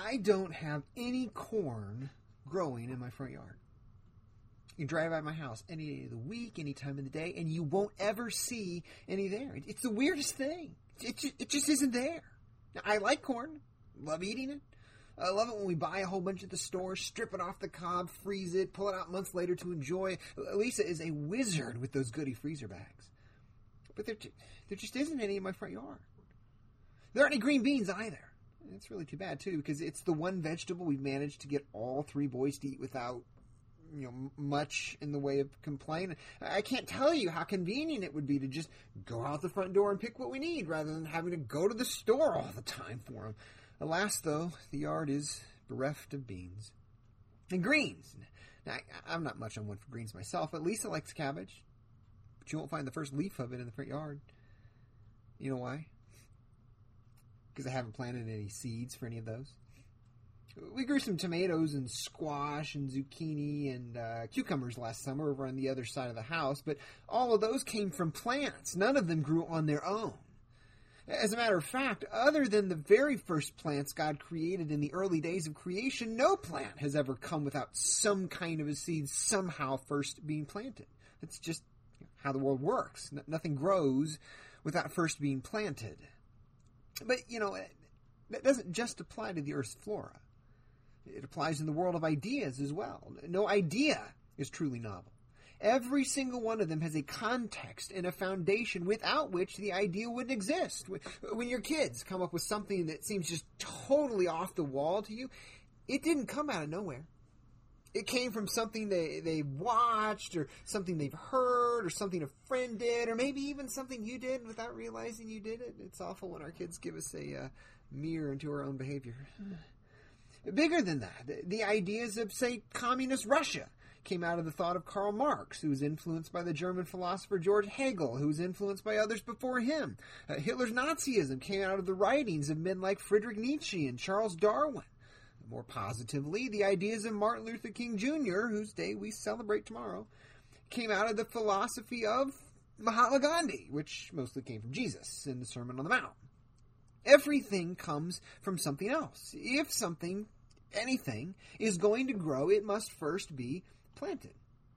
I don't have any corn growing in my front yard. You can drive by my house any day of the week, any time of the day, and you won't ever see any there. It's the weirdest thing. It just isn't there. Now, I like corn. Love eating it. I love it when we buy a whole bunch at the store, strip it off the cob, freeze it, pull it out months later to enjoy. Lisa is a wizard with those goodie freezer bags. But there just isn't any in my front yard. There aren't any green beans either. It's really too bad, too, because it's the one vegetable we've managed to get all three boys to eat without, much in the way of complaint. I can't tell you how convenient it would be to just go out the front door and pick what we need rather than having to go to the store all the time for them. Alas, though, the yard is bereft of beans. And greens. Now, I'm not much on one for greens myself, but Lisa likes cabbage. But you won't find the first leaf of it in the front yard. You know why? Because I haven't planted any seeds for any of those. We grew some tomatoes and squash and zucchini and cucumbers last summer over on the other side of the house, but all of those came from plants. None of them grew on their own. As a matter of fact, other than the very first plants God created in the early days of creation, no plant has ever come without some kind of a seed somehow first being planted. That's just how the world works. Nothing grows without first being planted. But, that doesn't just apply to the Earth's flora. It applies in the world of ideas as well. No idea is truly novel. Every single one of them has a context and a foundation without which the idea wouldn't exist. When your kids come up with something that seems just totally off the wall to you, it didn't come out of nowhere. It came from something they watched or something they've heard or something a friend did or maybe even something you did without realizing you did it. It's awful when our kids give us a mirror into our own behavior. Bigger than that, the ideas of, say, communist Russia came out of the thought of Karl Marx, who was influenced by the German philosopher George Hegel, who was influenced by others before him. Hitler's Nazism came out of the writings of men like Friedrich Nietzsche and Charles Darwin. More positively, the ideas of Martin Luther King Jr., whose day we celebrate tomorrow, came out of the philosophy of Mahatma Gandhi, which mostly came from Jesus in the Sermon on the Mount. Everything comes from something else. If anything, is going to grow, it must first be planted.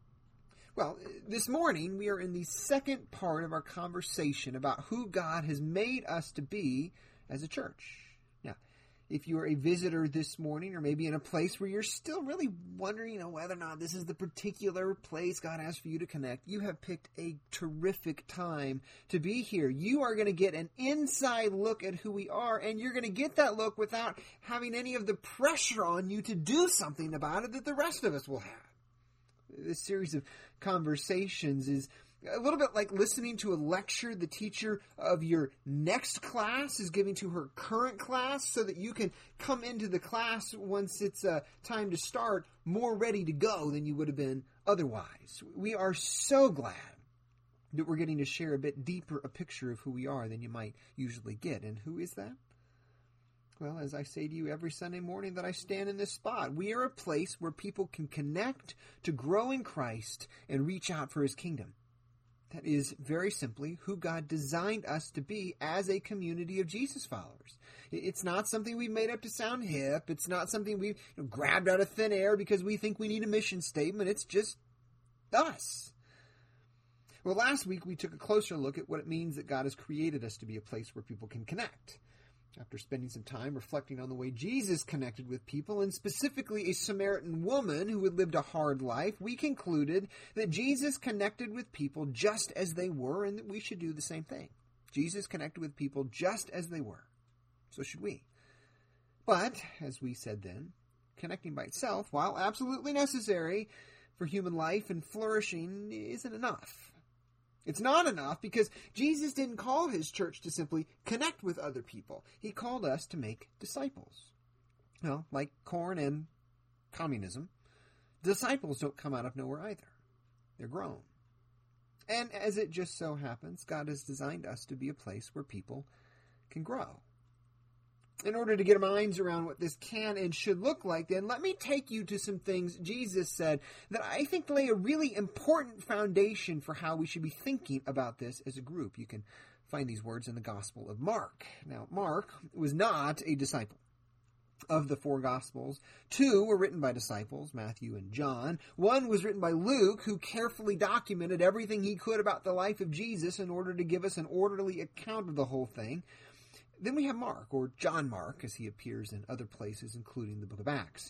Well, this morning we are in the second part of our conversation about who God has made us to be as a church. Now, if you are a visitor this morning or maybe in a place where you're still really wondering whether or not this is the particular place God has for you to connect, you have picked a terrific time to be here. You are going to get an inside look at who we are, and you're going to get that look without having any of the pressure on you to do something about it that the rest of us will have. This series of conversations is a little bit like listening to a lecture the teacher of your next class is giving to her current class so that you can come into the class once it's time to start more ready to go than you would have been otherwise. We are so glad that we're getting to share a bit deeper a picture of who we are than you might usually get. And who is that? Well, as I say to you every Sunday morning that I stand in this spot, we are a place where people can connect to grow in Christ and reach out for His kingdom. That is very simply who God designed us to be as a community of Jesus followers. It's not something we've made up to sound hip. It's not something we've grabbed out of thin air because we think we need a mission statement. It's just us. Well, last week we took a closer look at what it means that God has created us to be a place where people can connect. After spending some time reflecting on the way Jesus connected with people, and specifically a Samaritan woman who had lived a hard life, we concluded that Jesus connected with people just as they were, and that we should do the same thing. Jesus connected with people just as they were. So should we. But, as we said then, connecting by itself, while absolutely necessary for human life and flourishing, isn't enough. It's not enough because Jesus didn't call His church to simply connect with other people. He called us to make disciples. Well, like corn and communism, disciples don't come out of nowhere either. They're grown. And as it just so happens, God has designed us to be a place where people can grow. In order to get our minds around what this can and should look like, then let me take you to some things Jesus said that I think lay a really important foundation for how we should be thinking about this as a group. You can find these words in the Gospel of Mark. Now, Mark was not a disciple. Of the 4 Gospels, 2 were written by disciples, Matthew and John. 1 was written by Luke, who carefully documented everything he could about the life of Jesus in order to give us an orderly account of the whole thing. Then we have Mark, or John Mark, as he appears in other places, including the book of Acts.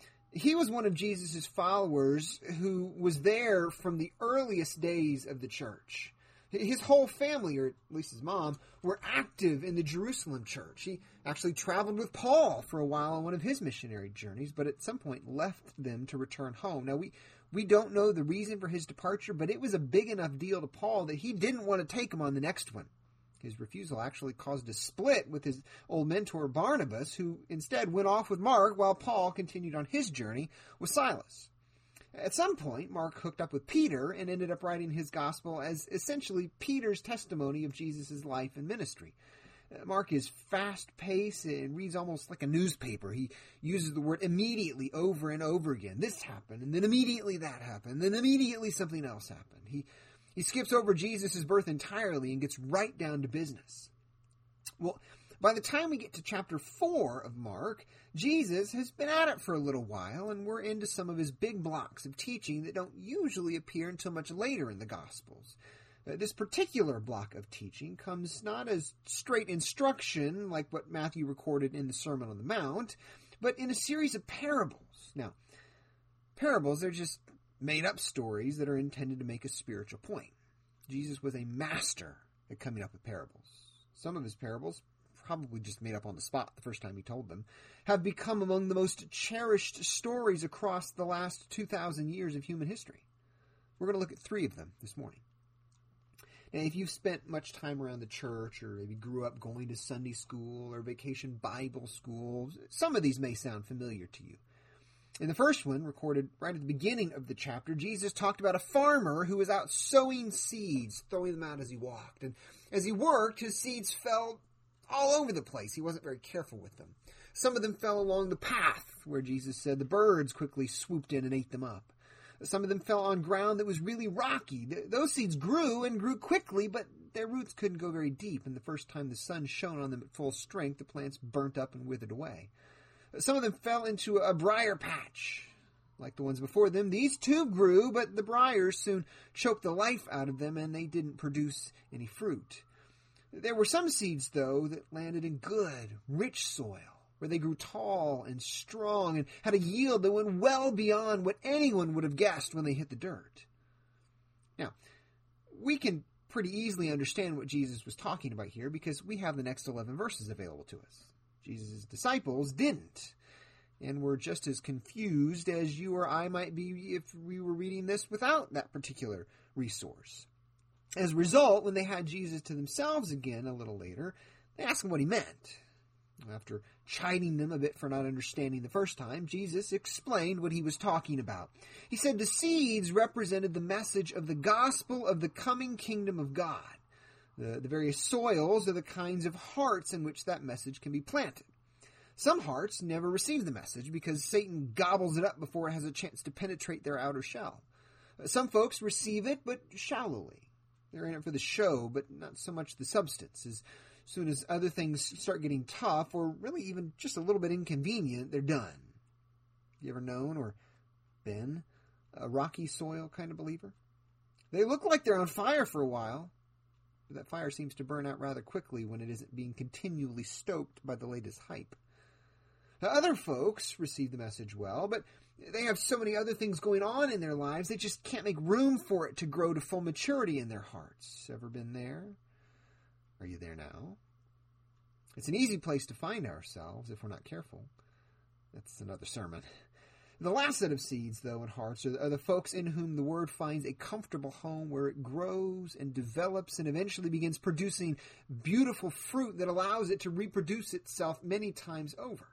He was one of Jesus' followers who was there from the earliest days of the church. His whole family, or at least his mom, were active in the Jerusalem church. He actually traveled with Paul for a while on one of his missionary journeys, but at some point left them to return home. Now, we don't know the reason for his departure, but it was a big enough deal to Paul that he didn't want to take him on the next one. His refusal actually caused a split with his old mentor Barnabas, who instead went off with Mark while Paul continued on his journey with Silas. At some point, Mark hooked up with Peter and ended up writing his gospel as essentially Peter's testimony of Jesus' life and ministry. Mark is fast-paced and reads almost like a newspaper. He uses the word immediately over and over again. This happened, and then immediately that happened, and then immediately something else happened. He skips over Jesus' birth entirely and gets right down to business. Well, by the time we get to chapter 4 of Mark, Jesus has been at it for a little while, and we're into some of his big blocks of teaching that don't usually appear until much later in the Gospels. This particular block of teaching comes not as straight instruction like what Matthew recorded in the Sermon on the Mount, but in a series of parables. Now, parables are just made-up stories that are intended to make a spiritual point. Jesus was a master at coming up with parables. Some of his parables, probably just made up on the spot the first time he told them, have become among the most cherished stories across the last 2,000 years of human history. We're going to look at 3 of them this morning. Now, if you've spent much time around the church, or maybe grew up going to Sunday school or vacation Bible school, some of these may sound familiar to you. In the first one, recorded right at the beginning of the chapter, Jesus talked about a farmer who was out sowing seeds, throwing them out as he walked. And as he worked, his seeds fell all over the place. He wasn't very careful with them. Some of them fell along the path, where Jesus said the birds quickly swooped in and ate them up. Some of them fell on ground that was really rocky. Those seeds grew and grew quickly, but their roots couldn't go very deep, and the first time the sun shone on them at full strength, the plants burnt up and withered away. Some of them fell into a briar patch. Like the ones before them, these too grew, but the briars soon choked the life out of them, and they didn't produce any fruit. There were some seeds, though, that landed in good, rich soil, where they grew tall and strong and had a yield that went well beyond what anyone would have guessed when they hit the dirt. Now, we can pretty easily understand what Jesus was talking about here because we have the next 11 verses available to us. Jesus' disciples didn't, and were just as confused as you or I might be if we were reading this without that particular resource. As a result, when they had Jesus to themselves again a little later, they asked him what he meant. After chiding them a bit for not understanding the first time, Jesus explained what he was talking about. He said the seeds represented the message of the gospel of the coming kingdom of God. The various soils are the kinds of hearts in which that message can be planted. Some hearts never receive the message because Satan gobbles it up before it has a chance to penetrate their outer shell. Some folks receive it, but shallowly. They're in it for the show, but not so much the substance. As soon as other things start getting tough, or really even just a little bit inconvenient, they're done. You ever known or been a rocky soil kind of believer? They look like they're on fire for a while, but that fire seems to burn out rather quickly when it isn't being continually stoked by the latest hype. Other folks receive the message well, but they have so many other things going on in their lives, they just can't make room for it to grow to full maturity in their hearts. Ever been there? Are you there now? It's an easy place to find ourselves if we're not careful. That's another sermon. The last set of seeds, though, and hearts are the folks in whom the word finds a comfortable home where it grows and develops and eventually begins producing beautiful fruit that allows it to reproduce itself many times over.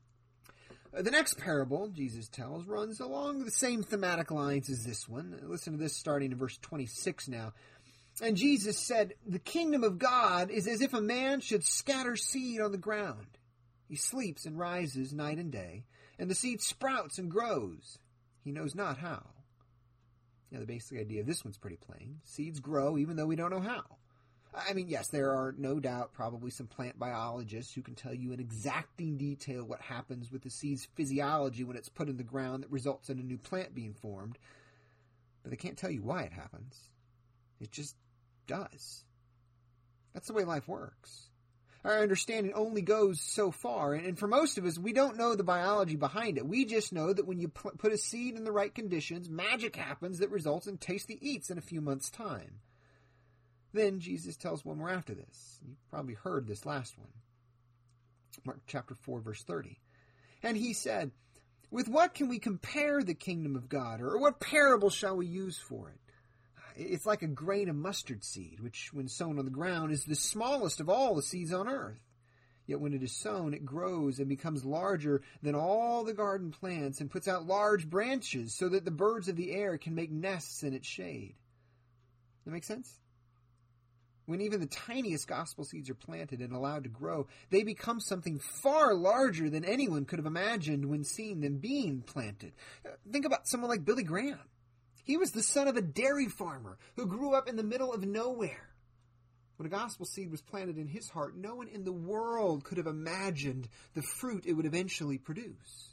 The next parable Jesus tells runs along the same thematic lines as this one. Listen to this starting in verse 26 now. And Jesus said, "The kingdom of God is as if a man should scatter seed on the ground. He sleeps and rises night and day, and the seed sprouts and grows. He knows not how." Now, the basic idea of this one's pretty plain. Seeds grow even though we don't know how. I mean, yes, there are no doubt probably some plant biologists who can tell you in exacting detail what happens with the seed's physiology when it's put in the ground that results in a new plant being formed, but they can't tell you why it happens. It just does. That's the way life works. Our understanding only goes so far, and for most of us, we don't know the biology behind it. We just know that when you put a seed in the right conditions, magic happens that results in tasty eats in a few months' time. Then Jesus tells one more after this. You've probably heard this last one. Mark chapter 4, verse 30. And he said, "With what can we compare the kingdom of God, or what parable shall we use for it? It's like a grain of mustard seed, which when sown on the ground is the smallest of all the seeds on earth. Yet when it is sown, it grows and becomes larger than all the garden plants and puts out large branches so that the birds of the air can make nests in its shade." That make sense? When even the tiniest gospel seeds are planted and allowed to grow, they become something far larger than anyone could have imagined when seeing them being planted. Think about someone like Billy Graham. He was the son of a dairy farmer who grew up in the middle of nowhere. When a gospel seed was planted in his heart, no one in the world could have imagined the fruit it would eventually produce.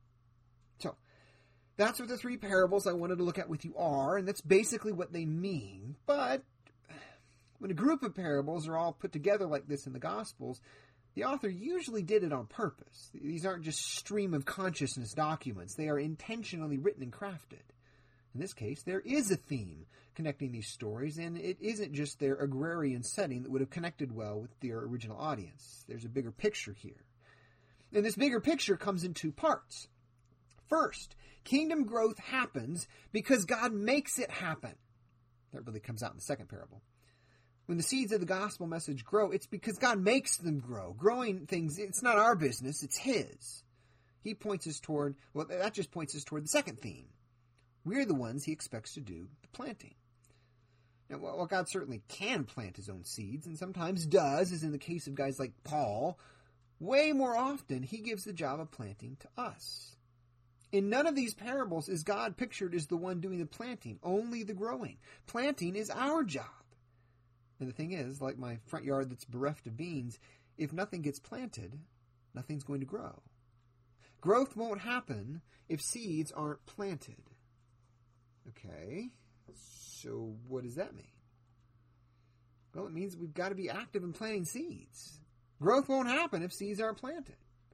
So, that's what the three parables I wanted to look at with you are, and that's basically what they mean. But when a group of parables are all put together like this in the Gospels, the author usually did it on purpose. These aren't just stream of consciousness documents. They are intentionally written and crafted. In this case, there is a theme connecting these stories, and it isn't just their agrarian setting that would have connected well with their original audience. There's a bigger picture here. And this bigger picture comes in two parts. First, kingdom growth happens because God makes it happen. That really comes out in the second parable. When the seeds of the gospel message grow, it's because God makes them grow. Growing things, it's not our business, it's His. He points us toward, well, that just points us toward the second theme. We're the ones He expects to do the planting. Now, while God certainly can plant His own seeds, and sometimes does, as in the case of guys like Paul, way more often He gives the job of planting to us. In none of these parables is God pictured as the one doing the planting, only the growing. Planting is our job. And the thing is, like my front yard that's bereft of beans, if nothing gets planted, nothing's going to grow. Growth won't happen if seeds aren't planted. Okay, so what does that mean? Well, it means we've got to be active in planting seeds. Growth won't happen if seeds aren't planted.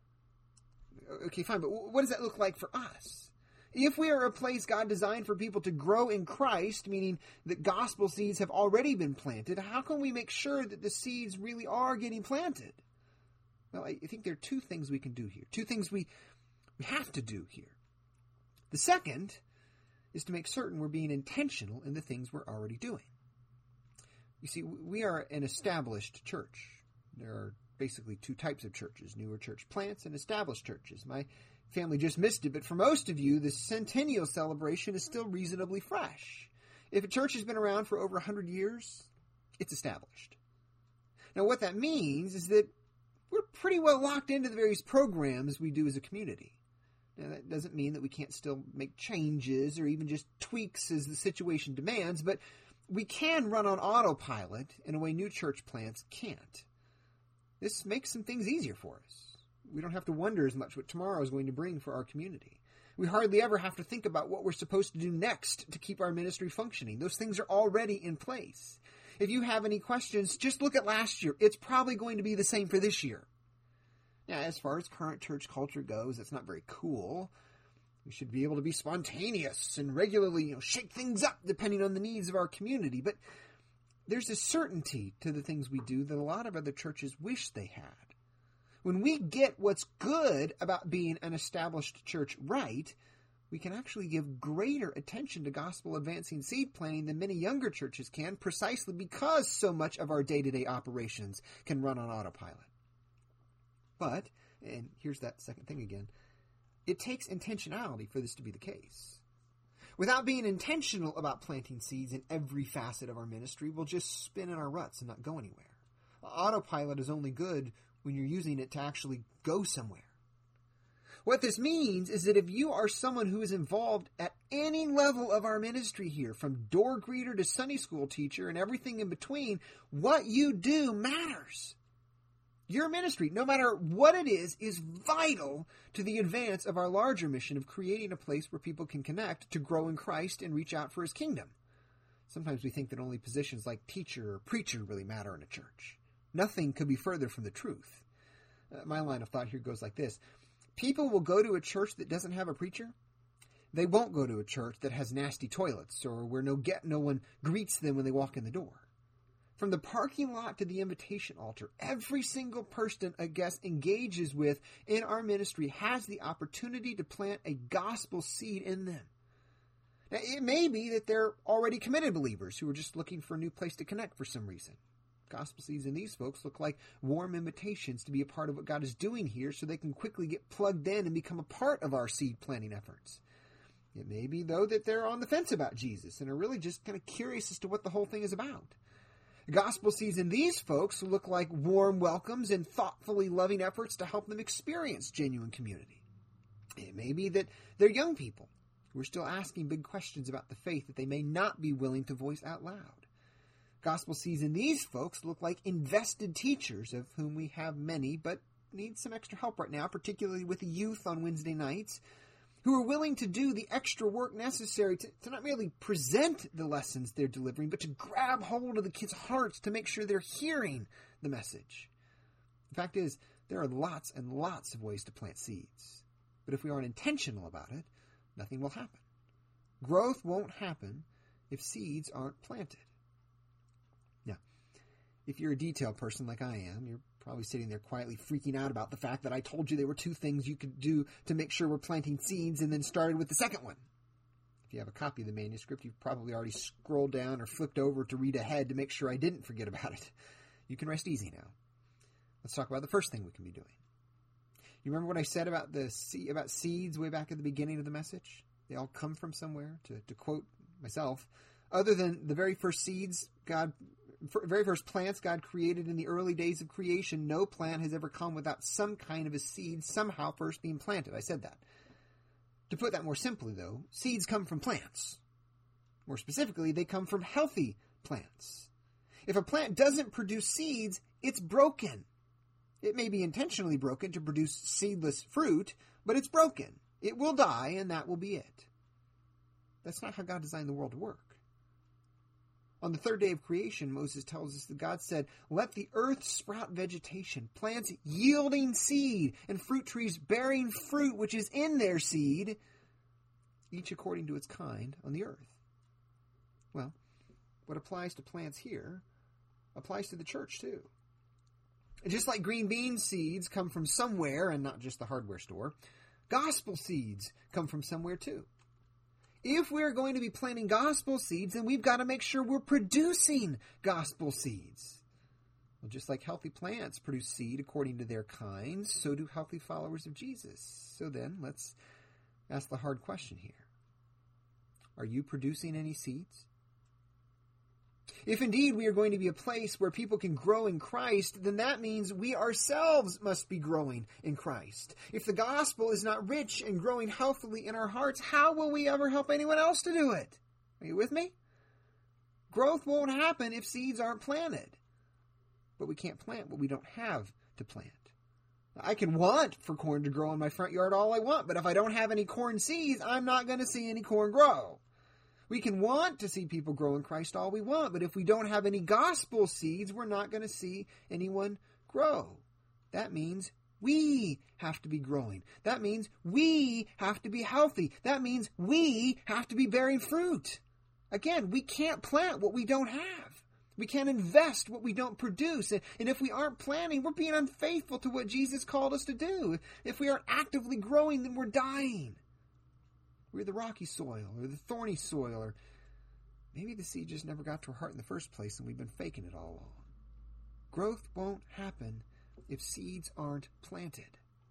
Okay, fine, but what does that look like for us? If we are a place God designed for people to grow in Christ, meaning that gospel seeds have already been planted, how can we make sure that the seeds really are getting planted? Well, I think there are two things we can do here. Two things we have to do here. The second is to make certain we're being intentional in the things we're already doing. You see, we are an established church. There are basically two types of churches, newer church plants and established churches. My family just missed it, but for most of you, the centennial celebration is still reasonably fresh. If a church has been around for over 100 years, it's established. Now, what that means is that we're pretty well locked into the various programs we do as a community. Now, that doesn't mean that we can't still make changes or even just tweaks as the situation demands, but we can run on autopilot in a way new church plants can't. This makes some things easier for us. We don't have to wonder as much what tomorrow is going to bring for our community. We hardly ever have to think about what we're supposed to do next to keep our ministry functioning. Those things are already in place. If you have any questions, just look at last year. It's probably going to be the same for this year. Now, as far as current church culture goes, it's not very cool. We should be able to be spontaneous and regularly, shake things up depending on the needs of our community. But there's a certainty to the things we do that a lot of other churches wish they had. When we get what's good about being an established church right, we can actually give greater attention to gospel-advancing seed planting than many younger churches can, precisely because so much of our day-to-day operations can run on autopilot. But, and here's that second thing again, it takes intentionality for this to be the case. Without being intentional about planting seeds in every facet of our ministry, we'll just spin in our ruts and not go anywhere. Autopilot is only good when you're using it to actually go somewhere. What this means is that if you are someone who is involved at any level of our ministry here, from door greeter to Sunday school teacher and everything in between, what you do matters. Your ministry, no matter what it is vital to the advance of our larger mission of creating a place where people can connect to grow in Christ and reach out for his kingdom. Sometimes we think that only positions like teacher or preacher really matter in a church. Nothing could be further from the truth. My line of thought here goes like this. People will go to a church that doesn't have a preacher. They won't go to a church that has nasty toilets or where no one greets them when they walk in the door. From the parking lot to the invitation altar, every single person a guest engages with in our ministry has the opportunity to plant a gospel seed in them. Now, it may be that they're already committed believers who are just looking for a new place to connect for some reason. Gospel seeds in these folks look like warm invitations to be a part of what God is doing here so they can quickly get plugged in and become a part of our seed planting efforts. It may be, though, that they're on the fence about Jesus and are really just kind of curious as to what the whole thing is about. Gospel seeds in these folks look like warm welcomes and thoughtfully loving efforts to help them experience genuine community. It may be that they're young people who are still asking big questions about the faith that they may not be willing to voice out loud. Gospel seeds in these folks look like invested teachers, of whom we have many, but need some extra help right now, particularly with the youth on Wednesday nights, who are willing to do the extra work necessary to not merely present the lessons they're delivering, but to grab hold of the kids' hearts to make sure they're hearing the message. The fact is, there are lots and lots of ways to plant seeds. But if we aren't intentional about it, nothing will happen. Growth won't happen if seeds aren't planted. Now, if you're a detail person like I am, you're probably sitting there quietly freaking out about the fact that I told you there were 2 things you could do to make sure we're planting seeds and then started with the second one. If you have a copy of the manuscript, you've probably already scrolled down or flipped over to read ahead to make sure I didn't forget about it. You can rest easy now. Let's talk about the first thing we can be doing. You remember what I said about about seeds way back at the beginning of the message? They all come from somewhere, to quote myself. Other than the very first seeds very first plants God created in the early days of creation, no plant has ever come without some kind of a seed somehow first being planted. I said that. To put that more simply, though, seeds come from plants. More specifically, they come from healthy plants. If a plant doesn't produce seeds, it's broken. It may be intentionally broken to produce seedless fruit, but it's broken. It will die, and that will be it. That's not how God designed the world to work. On the 3rd day of creation, Moses tells us that God said, "Let the earth sprout vegetation, plants yielding seed, and fruit trees bearing fruit which is in their seed, each according to its kind on the earth." Well, what applies to plants here applies to the church too. And just like green bean seeds come from somewhere and not just the hardware store, gospel seeds come from somewhere too. If we're going to be planting gospel seeds, then we've got to make sure we're producing gospel seeds. Well, just like healthy plants produce seed according to their kinds, so do healthy followers of Jesus. So then, let's ask the hard question here. Are you producing any seeds? If indeed we are going to be a place where people can grow in Christ, then that means we ourselves must be growing in Christ. If the gospel is not rich and growing healthily in our hearts, how will we ever help anyone else to do it? Are you with me? Growth won't happen if seeds aren't planted. But we can't plant what we don't have to plant. I can want for corn to grow in my front yard all I want, but if I don't have any corn seeds, I'm not going to see any corn grow. We can want to see people grow in Christ all we want, but if we don't have any gospel seeds, we're not going to see anyone grow. That means we have to be growing. That means we have to be healthy. That means we have to be bearing fruit. Again, we can't plant what we don't have. We can't invest what we don't produce. And if we aren't planting, we're being unfaithful to what Jesus called us to do. If we aren't actively growing, then we're dying. We're the rocky soil or the thorny soil, or maybe the seed just never got to our heart in the first place and we've been faking it all along. Growth won't happen if seeds aren't planted.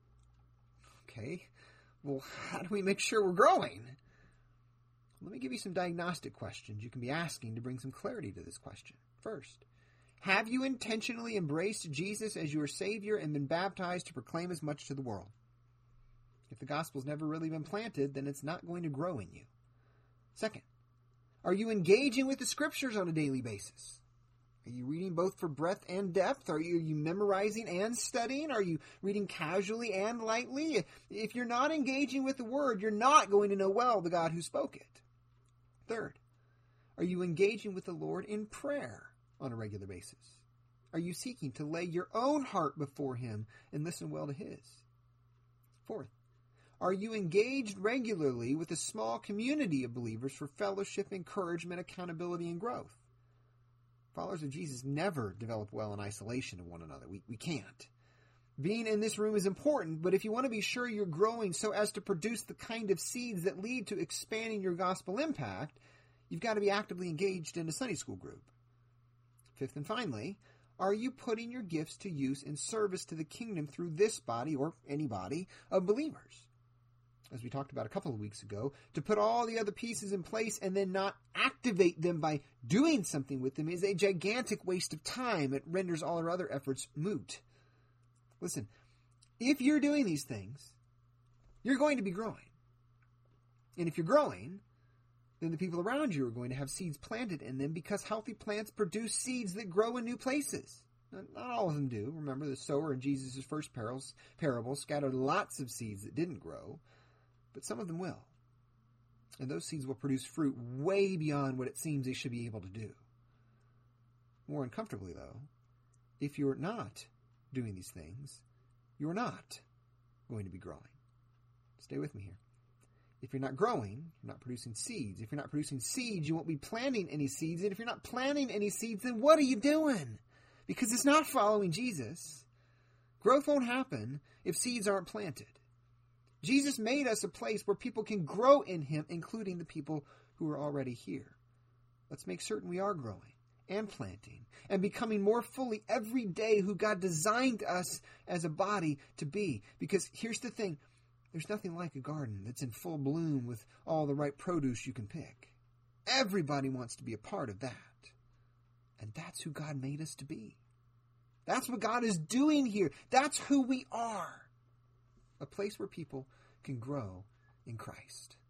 Okay, well, how do we make sure we're growing? Let me give you some diagnostic questions you can be asking to bring some clarity to this question. First, have you intentionally embraced Jesus as your Savior and been baptized to proclaim as much to the world? If the gospel's never really been planted, then it's not going to grow in you. Second, are you engaging with the scriptures on a daily basis? Are you reading both for breadth and depth? Are you memorizing and studying? Are you reading casually and lightly? If you're not engaging with the word, you're not going to know well the God who spoke it. Third, are you engaging with the Lord in prayer on a regular basis? Are you seeking to lay your own heart before him and listen well to his? Fourth, are you engaged regularly with a small community of believers for fellowship, encouragement, accountability, and growth? Followers of Jesus never develop well in isolation of one another. We can't. Being in this room is important, but if you want to be sure you're growing so as to produce the kind of seeds that lead to expanding your gospel impact, you've got to be actively engaged in a Sunday school group. Fifth and finally, are you putting your gifts to use in service to the kingdom through this body or any body of believers? As we talked about a couple of weeks ago, to put all the other pieces in place and then not activate them by doing something with them is a gigantic waste of time. It renders all our other efforts moot. Listen, if you're doing these things, you're going to be growing. And if you're growing, then the people around you are going to have seeds planted in them, because healthy plants produce seeds that grow in new places. Not all of them do. Remember, the sower in Jesus' first parable scattered lots of seeds that didn't grow. But some of them will. And those seeds will produce fruit way beyond what it seems they should be able to do. More uncomfortably, though, if you're not doing these things, you're not going to be growing. Stay with me here. If you're not growing, you're not producing seeds. If you're not producing seeds, you won't be planting any seeds. And if you're not planting any seeds, then what are you doing? Because it's not following Jesus. Growth won't happen if seeds aren't planted. Jesus made us a place where people can grow in him, including the people who are already here. Let's make certain we are growing and planting and becoming more fully every day who God designed us as a body to be. Because here's the thing, there's nothing like a garden that's in full bloom with all the right produce you can pick. Everybody wants to be a part of that. And that's who God made us to be. That's what God is doing here. That's who we are. A place where people can grow in Christ.